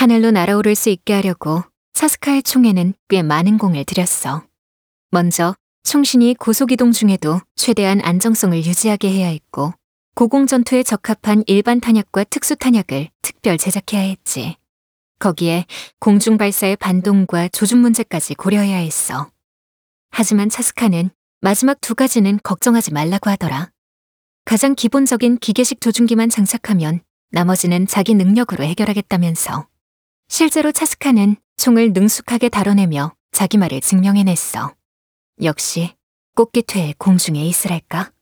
하늘로 날아오를 수 있게 하려고 차스카의 총에는 꽤 많은 공을 들였어. 먼저 총신이 고속이동 중에도 최대한 안정성을 유지하게 해야 했고, 고공전투에 적합한 일반 탄약과 특수 탄약을 특별 제작해야 했지. 거기에 공중 발사의 반동과 조준 문제까지 고려해야 했어. 하지만 차스카는 마지막 두 가지는 걱정하지 말라고 하더라. 가장 기본적인 기계식 조준기만 장착하면 나머지는 자기 능력으로 해결하겠다면서. 실제로 차스카는 총을 능숙하게 다뤄내며 자기 말을 증명해냈어. 역시 꽃깃회의 공중에 있으랄까?